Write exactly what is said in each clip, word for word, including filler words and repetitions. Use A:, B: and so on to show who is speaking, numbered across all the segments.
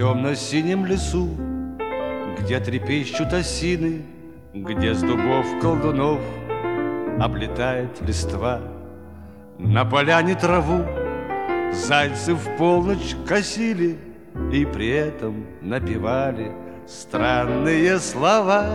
A: темно-синем лесу, где трепещут осины, где с дубов колдунов облетает листва, на поляне траву зайцы в полночь косили и при этом напевали странные слова.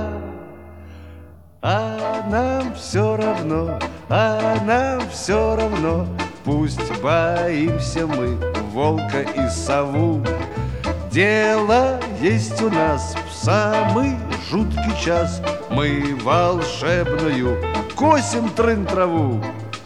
A: А нам все равно, а нам все равно, пусть боимся мы волка и сову. Дело есть у нас в самый жуткий час, мы волшебную косим трын-траву.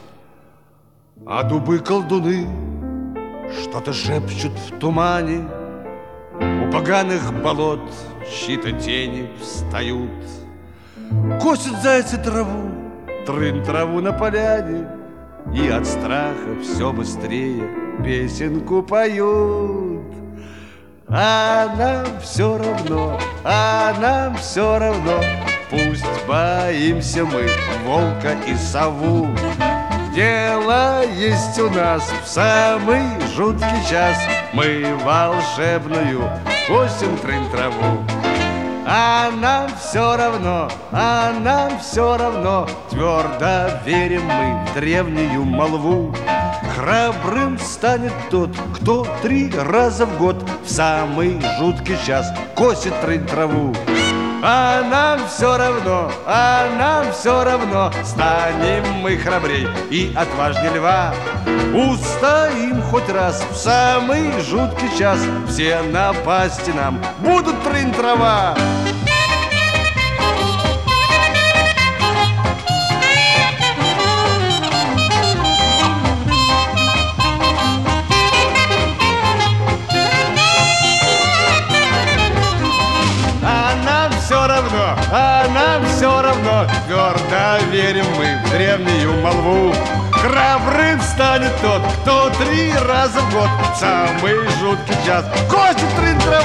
A: А дубы-колдуны что-то шепчут в тумане, у поганых болот чьи-то тени встают. Косят зайцы траву, трын-траву на поляне, и от страха все быстрее песенку поют. А нам все равно, а нам все равно, пусть боимся мы волка и сову. Дело есть у нас в самый жуткий час, мы волшебную косим трын-траву. А нам все равно, а нам все равно, твердо верим мы в древнюю молву. Храбрым станет тот, кто три раза в год в самый жуткий час косит трын-траву. А нам все равно, а нам все равно, станем мы храбрей и отважней льва. Устоим хоть раз в самый жуткий час, все напасти нам будут трын-трава. Все равно, а нам все равно, твердо верим мы в древнюю молву. Храбрым станет тот, кто три раза в год в самый жуткий час косит трын-траву.